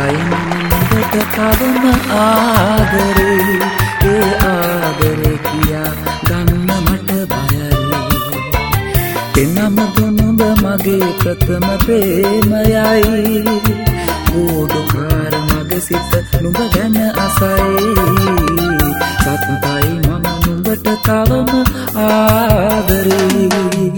සතුටයි නුඹට තවම ආදරේ ඒ ආදරේ කියා ගන්න මට බයයි එනම නුඹ මගේ ප්‍රථම ප්‍රේමයයි ගෝඩකාර මගේ සිත නුඹ ගැන අසයි සතුටයි මම නුඹට තවම ආදරේ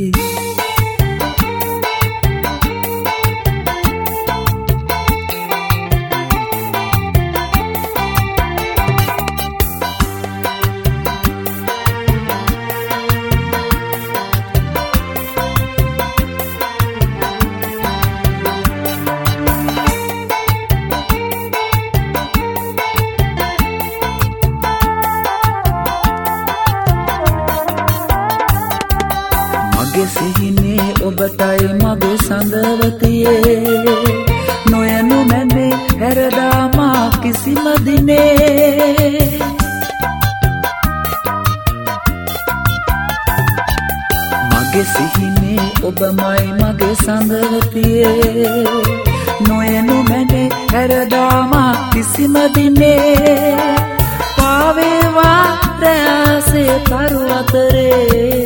සිහිනේ ඔබටයි මගේ සඳවතියේ නොයනු මැනේ හැරදාමා කිසිම දිනේ මගේ සිහිනේ ඔබමයි මගේ සඳවතියේ නොයනු මැනේ හැරදාමා කිසිම දිනේ පාවේවා රැසේ පරුවතරේ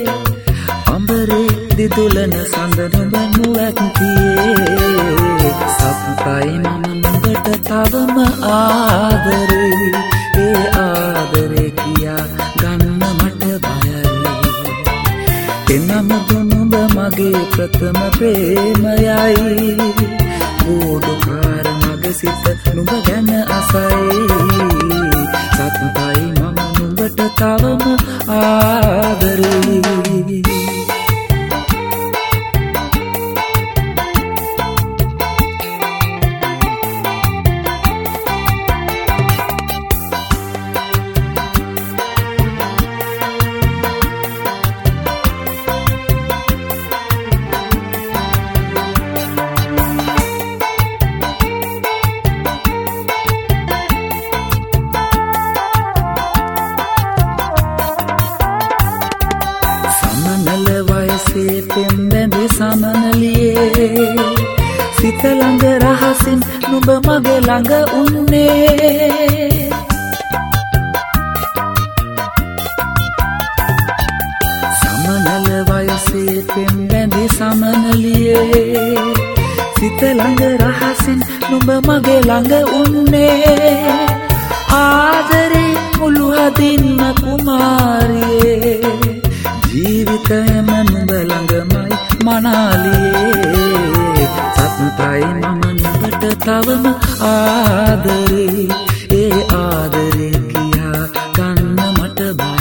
දිදුලන සඳ නුඹ ඇත්තියේ සතුටයි මම නුඹට තවම ආදරේ ඒ ආදරේ කියා ගන්න මට බයයි එනම නුඹ මගේ ප්‍රථම ප්‍රේමයයි ගෝඩකාර මගේ සිත නුඹ ගැන අසයි සතුටයි මම නුඹට තවම ආදරේ පෙම්බැඳි සමනලියේ සිත ළඟ රහසින් නුඹ මගේ ළඟ උන්නේ සමනල වයසේ පෙම්බැඳි සමනලියේ සිත ළඟ රහසින් නුඹ මගේ ළඟ උන්නේ ආදරේ මුළු හදින්ම කුමාරියේ ජීවිතයම නුඹ ළඟමයි මනාලියේ සතුටයි මම නුඹට තවම ආදරේ ඒ ආදරේ කියා ගන්න මට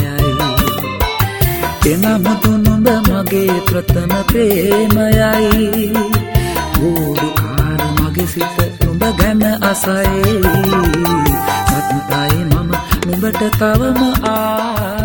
බයයි එනම නුඹ මගේ ප්‍රථම ප්‍රේමයයි ගෝඩකාර මගේ සිත නුඹ ගැන අසයි සතුටයි මම නුඹට තවම ආදරේ